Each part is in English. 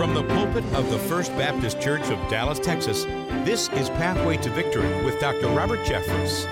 From the pulpit of the First Baptist Church of Dallas, Texas, this is Pathway to Victory with Dr. Robert Jeffress.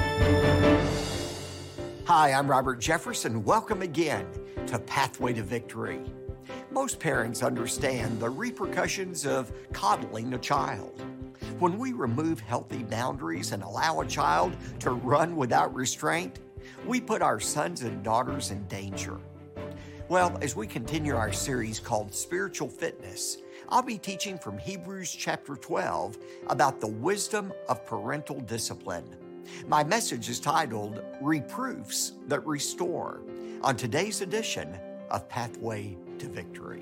Hi, I'm Robert Jeffress, and welcome again to Pathway to Victory. Most parents understand the repercussions of coddling a child. When we remove healthy boundaries and allow a child to run without restraint, we put our sons and daughters in danger. Well, as we continue our series called Spiritual Fitness, I'll be teaching from Hebrews chapter 12 about the wisdom of parental discipline. My message is titled, Reproofs That Restore, on today's edition of Pathway to Victory.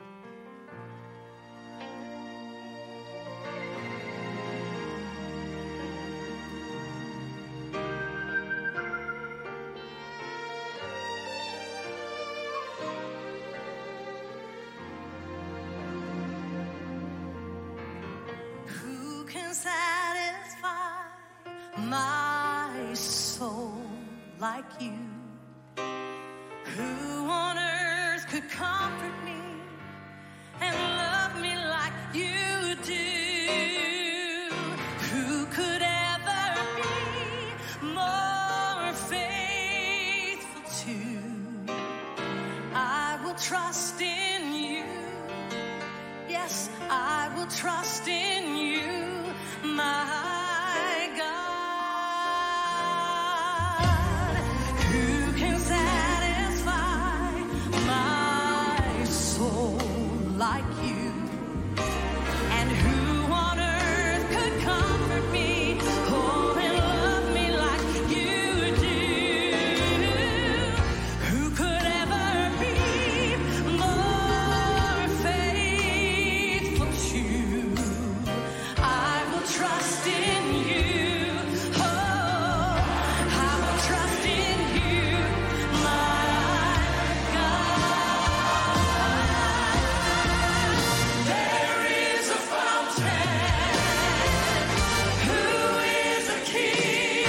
Satisfy my soul like you. Who on earth could comfort me and love me like you do? Who could ever be more faithful to? I will trust in you. Yes, I will trust in you. My God, who can satisfy my soul like you? And who on earth could comfort me, oh, and love me like you do? Who could ever be more faithful to? I will trust in you. Oh, I will trust in you, my God. There is a fountain who is a king,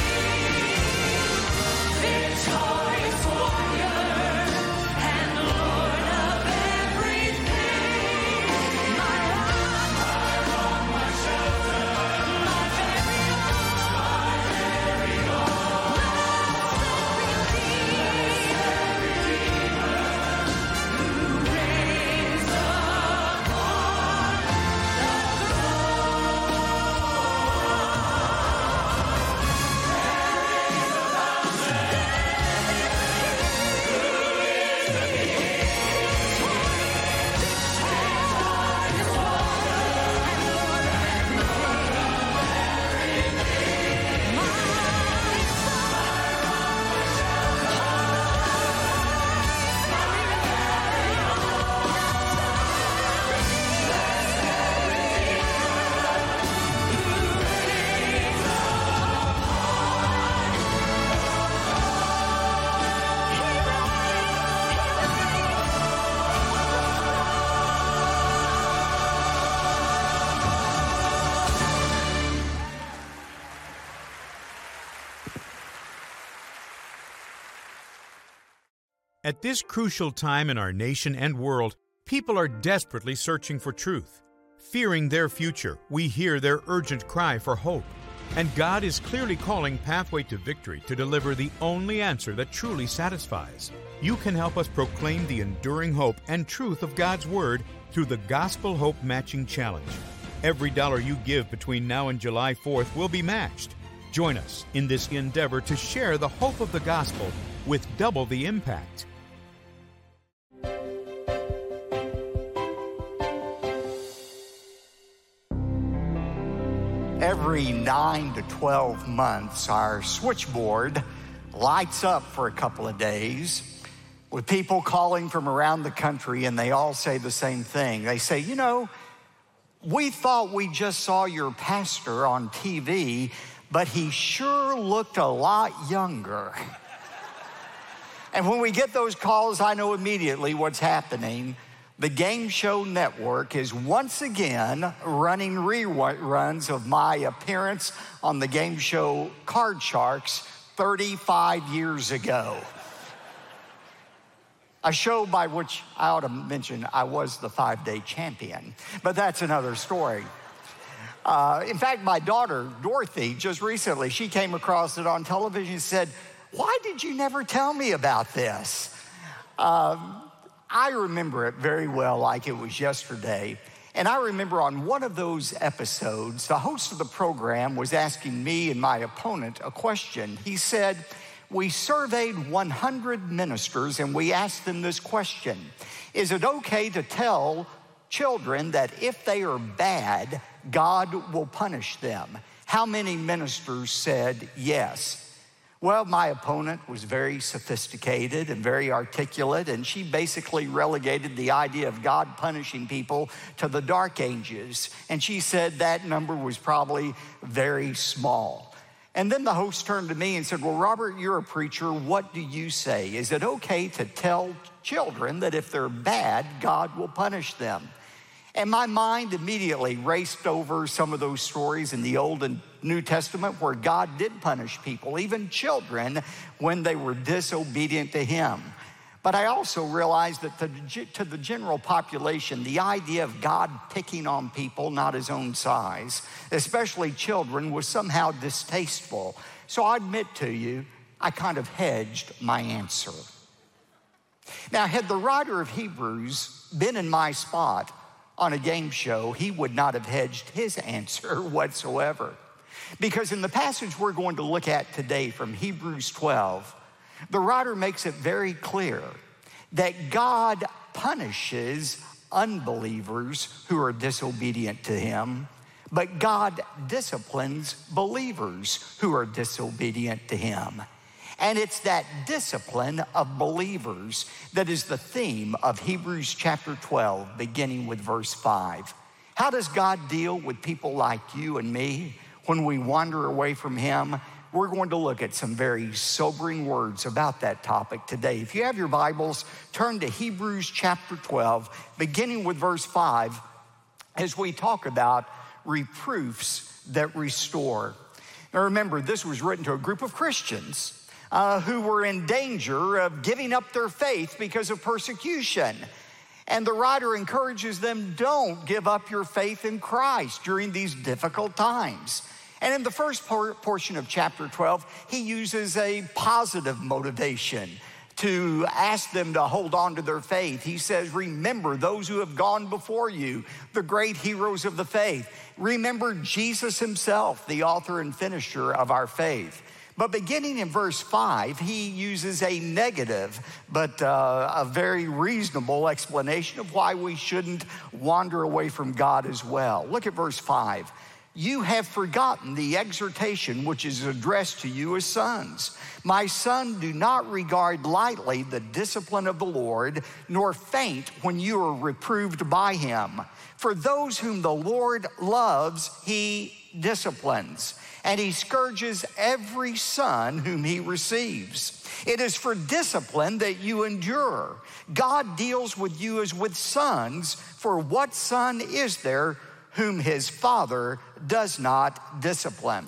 victorious warrior and Lord of everything. My rock, my shelter, my very own, who reigns upon the At this crucial time in our nation and world, people are desperately searching for truth. Fearing their future, we hear their urgent cry for hope. And God is clearly calling Pathway to Victory to deliver the only answer that truly satisfies. You can help us proclaim the enduring hope and truth of God's Word through the Gospel Hope Matching Challenge. Every dollar you give between now and July 4th will be matched. Join us in this endeavor to share the hope of the gospel with double the impact. Every 9 to 12 months, our switchboard lights up for a couple of days with people calling from around the country, and they all say the same thing. They say, you know, we thought we just saw your pastor on TV, but he sure looked a lot younger. And when we get those calls, I know immediately what's happening. The Game Show Network is once again running reruns of my appearance on the game show Card Sharks 35 years ago. a show by which I ought to mention I was the 5-day champion, but that's another story. In fact, my daughter, Dorothy, just recently, she came across it on television and said, "Why did you never tell me about this?" I remember it very well, like it was yesterday. And I remember on one of those episodes, the host of the program was asking me and my opponent a question. He said, "We surveyed 100 ministers and we asked them this question: is it okay to tell children that if they are bad, God will punish them?" How many ministers said yes? Well, my opponent was very sophisticated and very articulate, and she basically relegated the idea of God punishing people to the Dark Ages. And she said that number was probably very small. And then the host turned to me and said, "Well, Robert, you're a preacher. What do you say? Is it okay to tell children that if they're bad, God will punish them?" And my mind immediately raced over some of those stories in the Old and New Testament where God did punish people, even children, when they were disobedient to him. But I also realized that to the general population, the idea of God picking on people not his own size, especially children, was somehow distasteful. So I admit to you, I kind of hedged my answer. Now, had the writer of Hebrews been in my spot on a game show, he would not have hedged his answer whatsoever. Because in the passage we're going to look at today from Hebrews 12, the writer makes it very clear that God punishes unbelievers who are disobedient to him, but God disciplines believers who are disobedient to him. And it's that discipline of believers that is the theme of Hebrews chapter 12, beginning with verse 5. How does God deal with people like you and me when we wander away from him? We're going to look at some very sobering words about that topic today. If you have your Bibles, turn to Hebrews chapter 12, beginning with verse 5, as we talk about reproofs that restore. Now remember, this was written to a group of Christians who were in danger of giving up their faith because of persecution. And the writer encourages them, don't give up your faith in Christ during these difficult times. And in the first portion of chapter 12, he uses a positive motivation to ask them to hold on to their faith. He says, remember those who have gone before you, the great heroes of the faith. Remember Jesus himself, the author and finisher of our faith. But beginning in verse 5, he uses a negative, but a very reasonable explanation of why we shouldn't wander away from God as well. Look at verse 5. You have forgotten the exhortation which is addressed to you as sons. My son, do not regard lightly the discipline of the Lord, nor faint when you are reproved by him. For those whom the Lord loves, he disciplines, and he scourges every son whom he receives. It is for discipline that you endure. God deals with you as with sons, for what son is there whom his father does not discipline?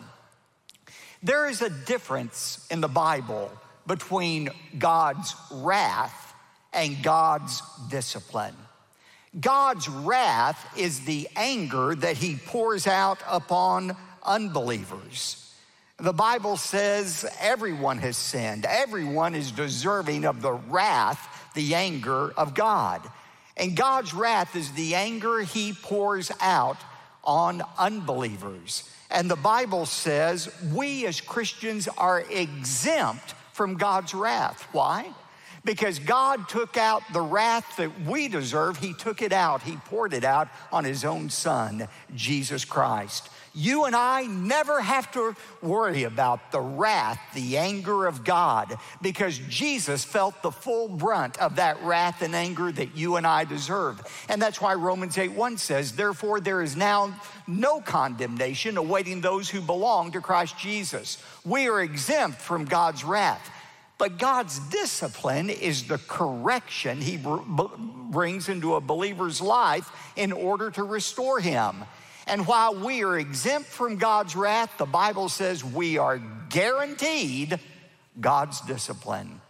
There is a difference in the Bible between God's wrath and God's discipline. God's wrath is the anger that he pours out upon unbelievers. The Bible says everyone has sinned. Everyone is deserving of the wrath, the anger of God. And God's wrath is the anger he pours out on unbelievers. And the Bible says we as Christians are exempt from God's wrath. Why? Because God took out the wrath that we deserve. He took it out. He poured it out on his own son, Jesus Christ. You and I never have to worry about the wrath, the anger of God, because Jesus felt the full brunt of that wrath and anger that you and I deserve. And that's why Romans 8:1 says, therefore there is now no condemnation awaiting those who belong to Christ Jesus. We are exempt from God's wrath. But God's discipline is the correction he brings into a believer's life in order to restore him. And while we are exempt from God's wrath, the Bible says we are guaranteed God's discipline.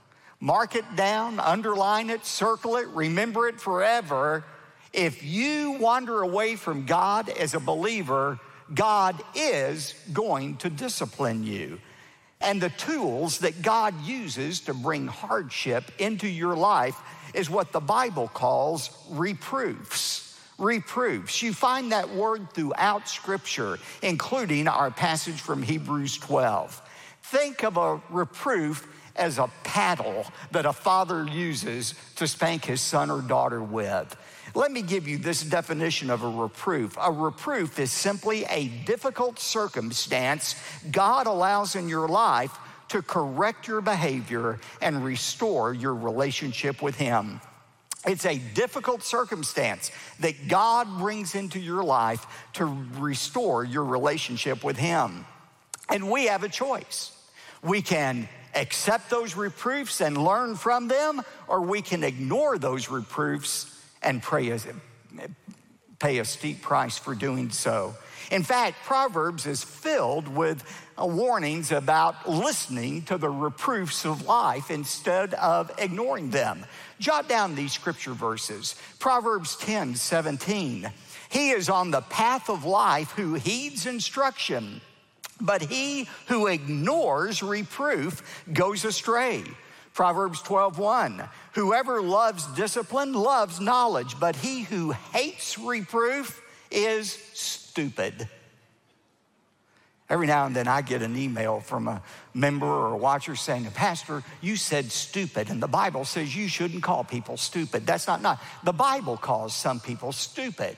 Mark it down, underline it, circle it, remember it forever. If you wander away from God as a believer, God is going to discipline you. And the tools that God uses to bring hardship into your life is what the Bible calls reproofs. Reproofs. You find that word throughout Scripture, including our passage from Hebrews 12. Think of a reproof as a paddle that a father uses to spank his son or daughter with. Let me give you this definition of a reproof. A reproof is simply a difficult circumstance God allows in your life to correct your behavior and restore your relationship with Him. It's a difficult circumstance that God brings into your life to restore your relationship with Him. And we have a choice. We can accept those reproofs and learn from them, or we can ignore those reproofs and pay a steep price for doing so. In fact, Proverbs is filled with warnings about listening to the reproofs of life instead of ignoring them. Jot down these scripture verses. Proverbs 10:17. He is on the path of life who heeds instruction, but he who ignores reproof goes astray. Proverbs 12:1. Whoever loves discipline loves knowledge, but he who hates reproof is stupid. Every now and then I get an email from a member or a watcher saying, Pastor, you said stupid, and the Bible says you shouldn't call people stupid. That's not. The Bible calls some people stupid.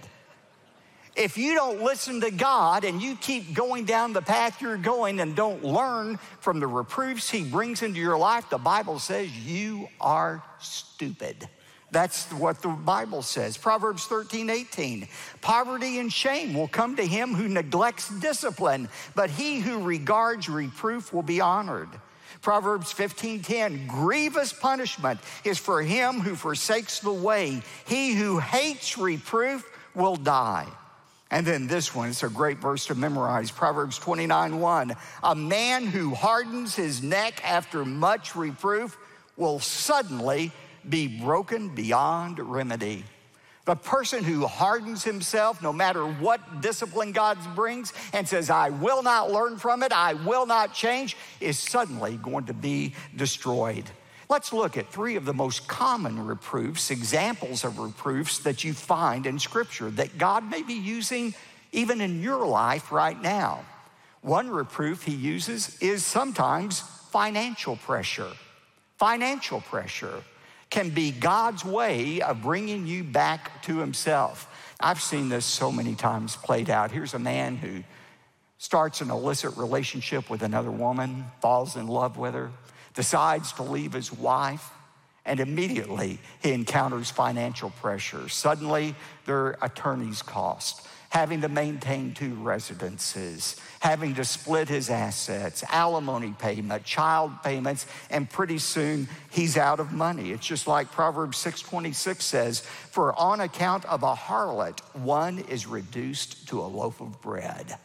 If you don't listen to God and you keep going down the path you're going and don't learn from the reproofs He brings into your life, the Bible says you are stupid. That's what the Bible says. Proverbs 13:18. Poverty and shame will come to him who neglects discipline, but he who regards reproof will be honored. Proverbs 15:10. Grievous punishment is for him who forsakes the way. He who hates reproof will die. And then this one, it's a great verse to memorize. Proverbs 29:1. A man who hardens his neck after much reproof will suddenly be broken beyond remedy. The person who hardens himself, no matter what discipline God brings, and says, I will not learn from it, I will not change, is suddenly going to be destroyed. Let's look at three of the most common reproofs, examples of reproofs that you find in Scripture that God may be using even in your life right now. One reproof He uses is sometimes financial pressure. Financial pressure can be God's way of bringing you back to Himself. I've seen this so many times played out. Here's a man who starts an illicit relationship with another woman, falls in love with her, decides to leave his wife, and immediately he encounters financial pressure. Suddenly, their attorney's cost, having to maintain 2 residences, having to split his assets, alimony payment, child payments, and pretty soon he's out of money. It's just like Proverbs 6:26 says, for on account of a harlot, one is reduced to a loaf of bread.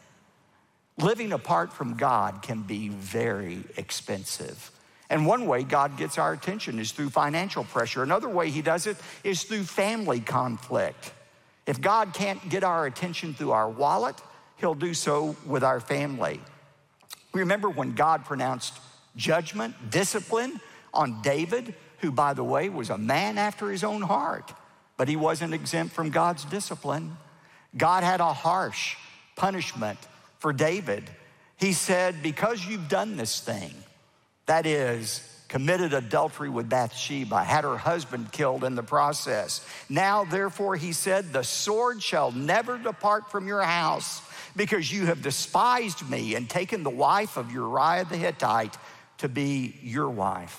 Living apart from God can be very expensive. And one way God gets our attention is through financial pressure. Another way He does it is through family conflict. If God can't get our attention through our wallet, He'll do so with our family. Remember when God pronounced judgment, discipline on David, who, by the way, was a man after His own heart, but he wasn't exempt from God's discipline. God had a harsh punishment for David. He said, because you've done this thing, that is, committed adultery with Bathsheba, had her husband killed in the process. Now, therefore, he said, the sword shall never depart from your house, because you have despised me and taken the wife of Uriah the Hittite to be your wife.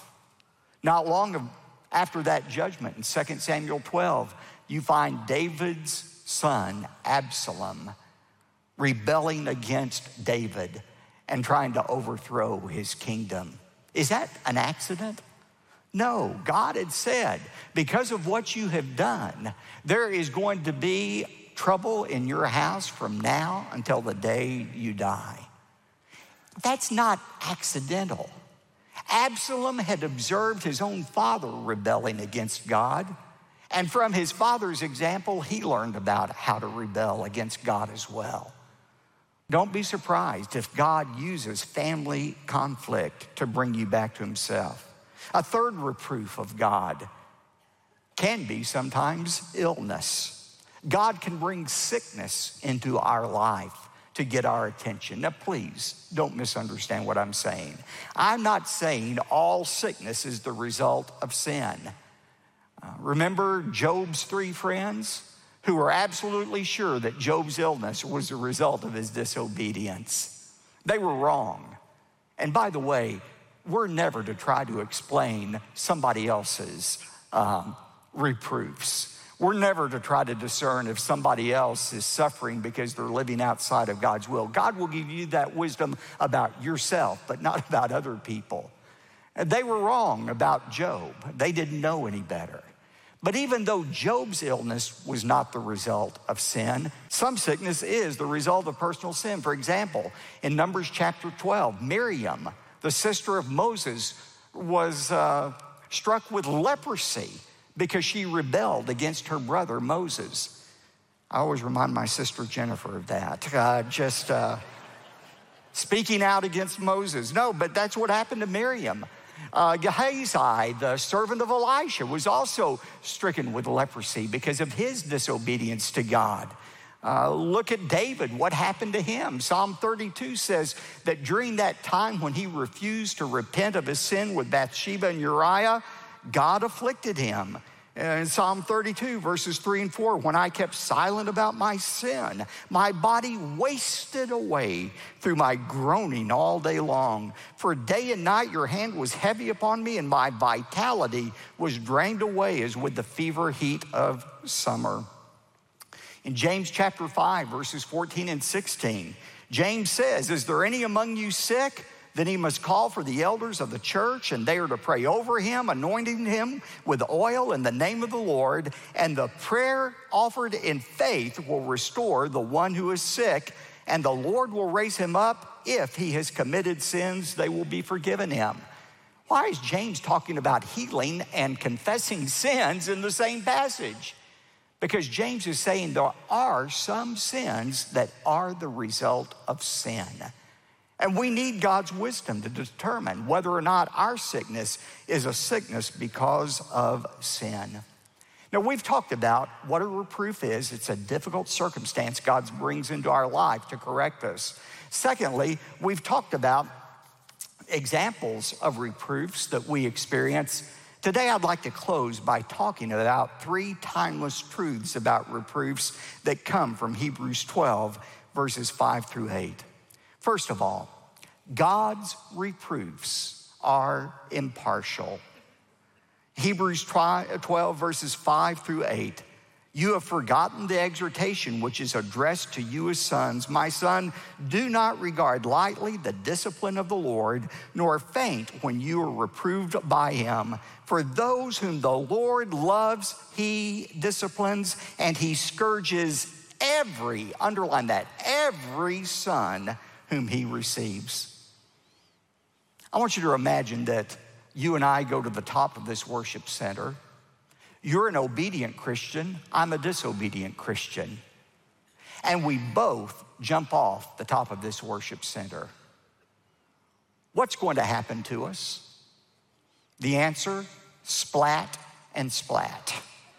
Not long after that judgment, in 2 Samuel 12, you find David's son, Absalom, rebelling against David and trying to overthrow his kingdom. Is that an accident? No, God had said, because of what you have done, there is going to be trouble in your house from now until the day you die. That's not accidental. Absalom had observed his own father rebelling against God, and from his father's example, he learned about how to rebel against God as well. Don't be surprised if God uses family conflict to bring you back to himself. A third reproof of God can be sometimes illness. God can bring sickness into our life to get our attention. Now, please don't misunderstand what I'm saying. I'm not saying all sickness is the result of sin. Remember Job's 3 friends who were absolutely sure that Job's illness was the result of his disobedience. They were wrong. And by the way, we're never to try to explain somebody else's reproofs. We're never to try to discern if somebody else is suffering because they're living outside of God's will. God will give you that wisdom about yourself, but not about other people. And they were wrong about Job. They didn't know any better. But even though Job's illness was not the result of sin, some sickness is the result of personal sin. For example, in Numbers chapter 12, Miriam, the sister of Moses, was struck with leprosy because she rebelled against her brother Moses. I always remind my sister Jennifer of that. Speaking out against Moses. No, but that's what happened to Miriam. Gehazi, the servant of Elisha, was also stricken with leprosy because of his disobedience to God. Look at David, what happened to him? Psalm 32 says that during that time when he refused to repent of his sin with Bathsheba and Uriah, God afflicted him. In Psalm 32, verses 3 and 4, when I kept silent about my sin, my body wasted away through my groaning all day long. For day and night your hand was heavy upon me, and my vitality was drained away as with the fever heat of summer. In James chapter 5, verses 14 and 16, James says, is there any among you sick? Then he must call for the elders of the church, and they are to pray over him, anointing him with oil in the name of the Lord. And the prayer offered in faith will restore the one who is sick, and the Lord will raise him up. If he has committed sins, they will be forgiven him. Why is James talking about healing and confessing sins in the same passage? Because James is saying there are some sins that are the result of sin. And we need God's wisdom to determine whether or not our sickness is a sickness because of sin. Now, we've talked about what a reproof is. It's a difficult circumstance God brings into our life to correct us. Secondly, we've talked about examples of reproofs that we experience. Today, I'd like to close by talking about 3 timeless truths about reproofs that come from Hebrews 12, verses 5 through 8. First of all, God's reproofs are impartial. Hebrews 12, verses 5 through 8. You have forgotten the exhortation which is addressed to you as sons. My son, do not regard lightly the discipline of the Lord, nor faint when you are reproved by him. For those whom the Lord loves, he disciplines, and he scourges every, underline that, every son whom he receives. I want you to imagine that you and I go to the top of this worship center. You're an obedient Christian, I'm a disobedient Christian. And we both jump off the top of this worship center. What's going to happen to us? The answer, splat and splat.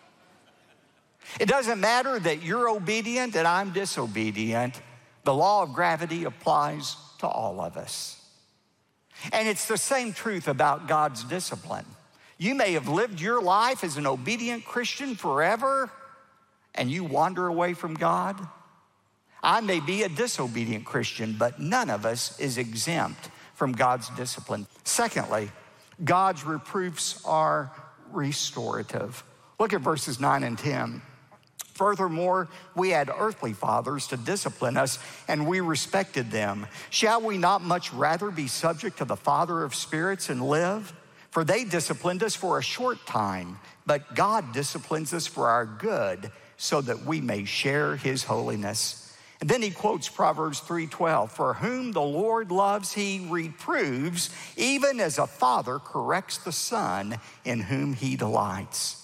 It doesn't matter that you're obedient and I'm disobedient. The law of gravity applies to all of us. And it's the same truth about God's discipline. You may have lived your life as an obedient Christian forever, and you wander away from God. I may be a disobedient Christian, but none of us is exempt from God's discipline. Secondly, God's reproofs are restorative. Look at verses 9 and 10. Furthermore, we had earthly fathers to discipline us, and we respected them. Shall we not much rather be subject to the Father of spirits and live? For they disciplined us for a short time, but God disciplines us for our good, so that we may share his holiness. And then he quotes Proverbs 3:12, "For whom the Lord loves, he reproves, even as a father corrects the son in whom he delights."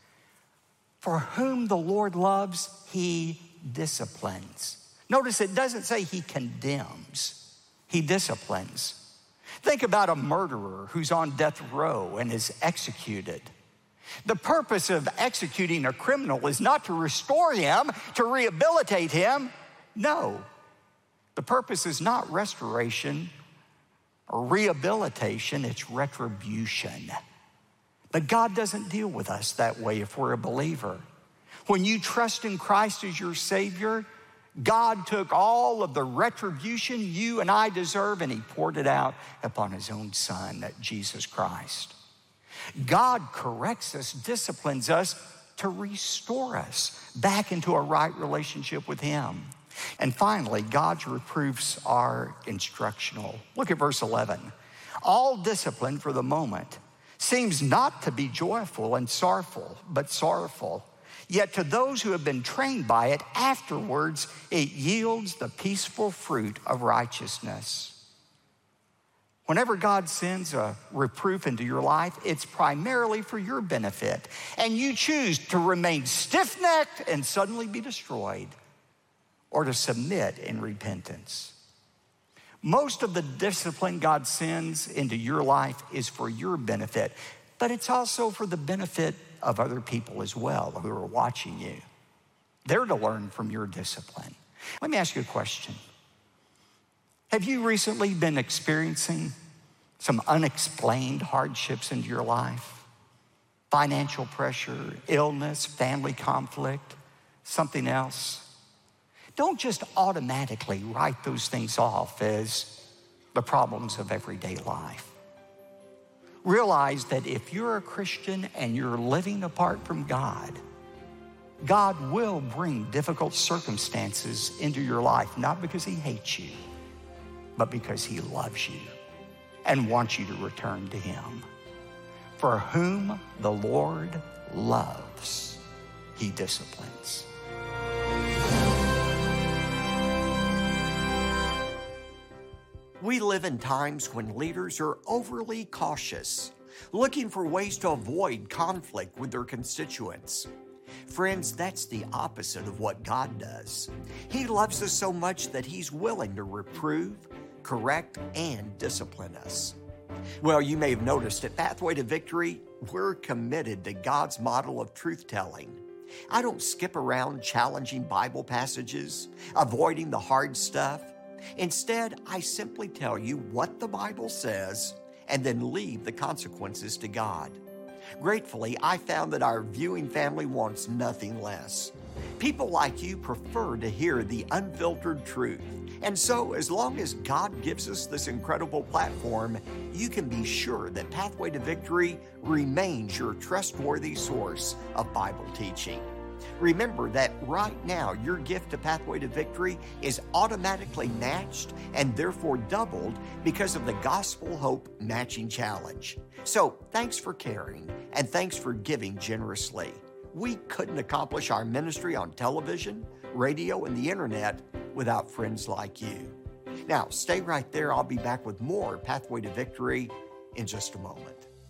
For whom the Lord loves, he disciplines. Notice it doesn't say he condemns, he disciplines. Think about a murderer who's on death row and is executed. The purpose of executing a criminal is not to restore him, to rehabilitate him. No, the purpose is not restoration or rehabilitation, it's retribution. But God doesn't deal with us that way if we're a believer. When you trust in Christ as your Savior, God took all of the retribution you and I deserve and he poured it out upon his own Son, Jesus Christ. God corrects us, disciplines us to restore us back into a right relationship with him. And finally, God's reproofs are instructional. Look at verse 11. All discipline for the moment seems not to be joyful and sorrowful, but sorrowful. Yet to those who have been trained by it, afterwards it yields the peaceful fruit of righteousness. Whenever God sends a reproof into your life, it's primarily for your benefit. And you choose to remain stiff-necked and suddenly be destroyed, or to submit in repentance. Most of the discipline God sends into your life is for your benefit, but it's also for the benefit of other people as well who are watching you. They're to learn from your discipline. Let me ask you a question. Have you recently been experiencing some unexplained hardships into your life? Financial pressure, illness, family conflict, something else? Don't just automatically write those things off as the problems of everyday life. Realize that if you're a Christian and you're living apart from God, God will bring difficult circumstances into your life, not because he hates you, but because he loves you and wants you to return to him. For whom the Lord loves, he disciplines. We live in times when leaders are overly cautious, looking for ways to avoid conflict with their constituents. Friends, that's the opposite of what God does. He loves us so much that he's willing to reprove, correct, and discipline us. Well, you may have noticed at Pathway to Victory, we're committed to God's model of truth-telling. I don't skip around challenging Bible passages, avoiding the hard stuff. Instead, I simply tell you what the Bible says and then leave the consequences to God. Gratefully, I found that our viewing family wants nothing less. People like you prefer to hear the unfiltered truth. And so, as long as God gives us this incredible platform, you can be sure that Pathway to Victory remains your trustworthy source of Bible teaching. Remember that right now, your gift to Pathway to Victory is automatically matched and therefore doubled because of the Gospel Hope Matching Challenge. So thanks for caring and thanks for giving generously. We couldn't accomplish our ministry on television, radio, and the internet without friends like you. Now, stay right there. I'll be back with more Pathway to Victory in just a moment.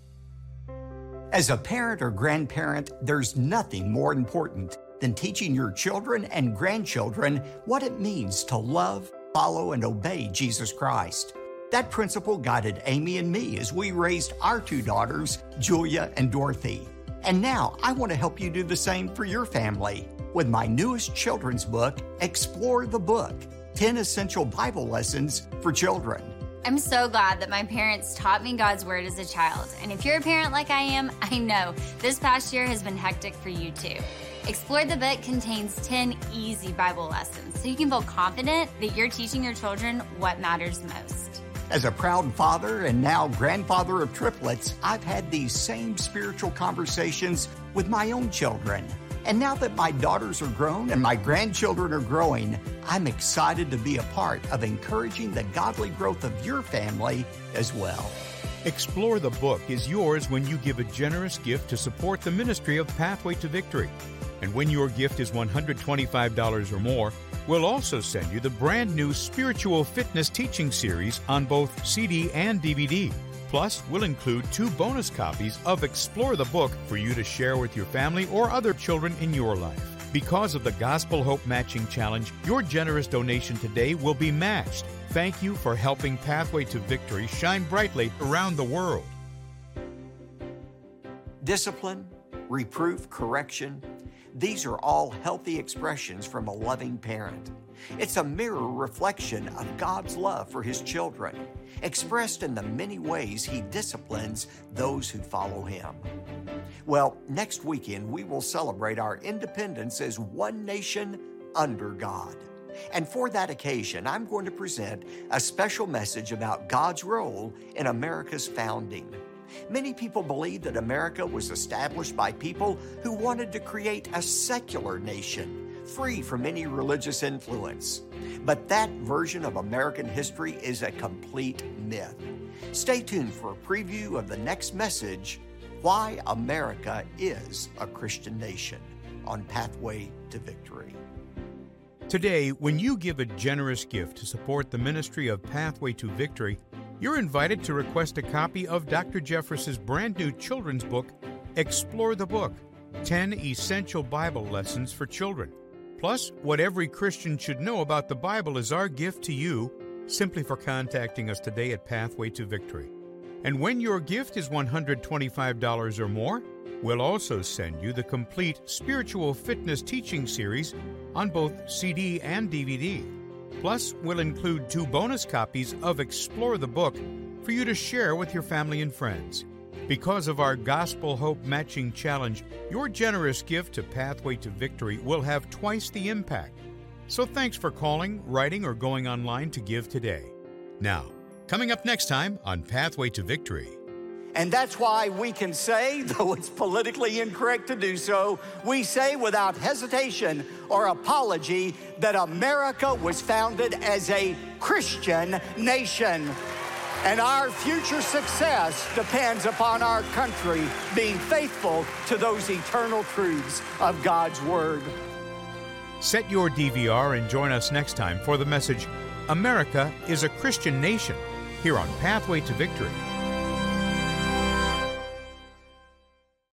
As a parent or grandparent, there's nothing more important than teaching your children and grandchildren what it means to love, follow, and obey Jesus Christ. That principle guided Amy and me as we raised our two daughters, Julia and Dorothy. And now I want to help you do the same for your family with my newest children's book, Explore the Book, 10 Essential Bible Lessons for Children. I'm so glad that my parents taught me God's Word as a child. And if you're a parent like I am, I know this past year has been hectic for you too. Explore the Book contains 10 easy Bible lessons so you can feel confident that you're teaching your children what matters most. As a proud father and now grandfather of triplets, I've had these same spiritual conversations with my own children. And now that my daughters are grown and my grandchildren are growing, I'm excited to be a part of encouraging the godly growth of your family as well. Explore the Book is yours when you give a generous gift to support the ministry of Pathway to Victory. And when your gift is $125 or more, we'll also send you the brand new Spiritual Fitness Teaching Series on both CD and DVD. Plus, we'll include 2 bonus copies of Explore the Book for you to share with your family or other children in your life. Because of the Gospel Hope Matching Challenge, your generous donation today will be matched. Thank you for helping Pathway to Victory shine brightly around the world. Discipline, reproof, correction, these are all healthy expressions from a loving parent. It's a mirror reflection of God's love for His children, expressed in the many ways He disciplines those who follow Him. Well, next weekend we will celebrate our independence as one nation under God. And for that occasion, I'm going to present a special message about God's role in America's founding. Many people believe that America was established by people who wanted to create a secular nation, free from any religious influence. But that version of American history is a complete myth. Stay tuned for a preview of the next message, Why America is a Christian Nation, on Pathway to Victory. Today, when you give a generous gift to support the ministry of Pathway to Victory, you're invited to request a copy of Dr. Jeffress's brand new children's book, Explore the Book, 10 Essential Bible Lessons for Children. Plus, what every Christian should know about the Bible is our gift to you, simply for contacting us today at Pathway to Victory. And when your gift is $125 or more, we'll also send you the complete Spiritual Fitness Teaching Series on both CD and DVD. Plus, we'll include 2 bonus copies of Explore the Book for you to share with your family and friends. Because of our Gospel Hope Matching Challenge, your generous gift to Pathway to Victory will have twice the impact. So thanks for calling, writing, or going online to give today. Now, coming up next time on Pathway to Victory. And that's why we can say, though it's politically incorrect to do so, we say without hesitation or apology that America was founded as a Christian nation. And our future success depends upon our country being faithful to those eternal truths of God's Word. Set your DVR and join us next time for the message, America is a Christian Nation, here on Pathway to Victory.